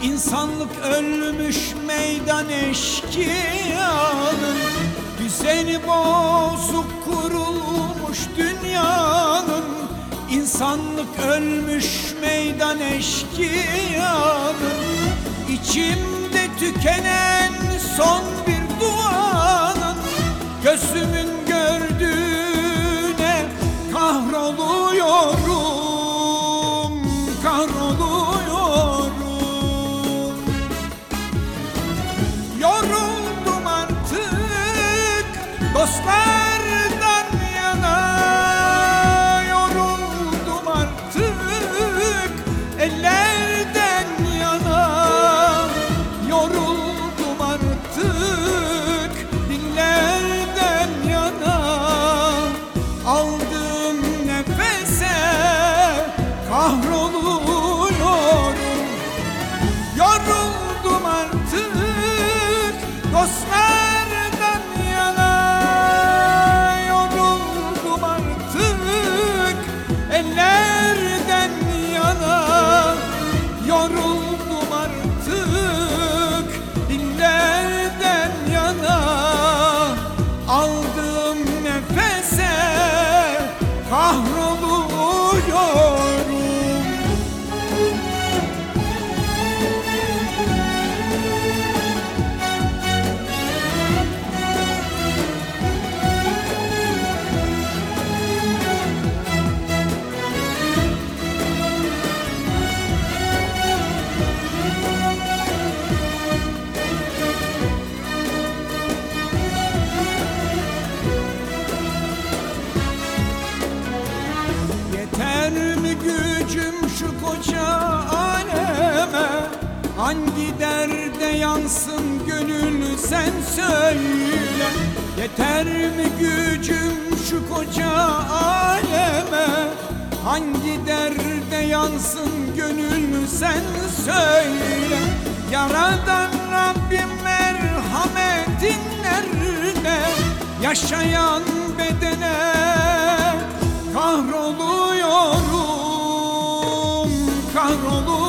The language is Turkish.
İnsanlık ölmüş meydan eşkıyanın, düzeni bozuk kurulmuş dünyanın. İnsanlık ölmüş meydan eşkıyanın, İçimde tükenen son bir duanın, gözümün gördüğüne kahroluyorum, kahroluyorum. Yoruldum artık dostlardan yana, yoruldum artık ellerden yana, yoruldum artık dillerden yana. Aldığım nefese kahroluyorum. Yoruldum artık dostlardan yana, yoruldum artık ellerden yana, yoruldum artık dillerden yana. Aldığım nefese kahroluyorum. Yeter mi gücüm şu koca aleme? Hangi derde yansın gönül sen söyle. Yeter mi gücüm şu koca aleme? Hangi derde yansın gönül sen söyle. Yaradan Rabbim merhametin nerede? Yaşayan bedene kahroluyorum, kahroluyorum.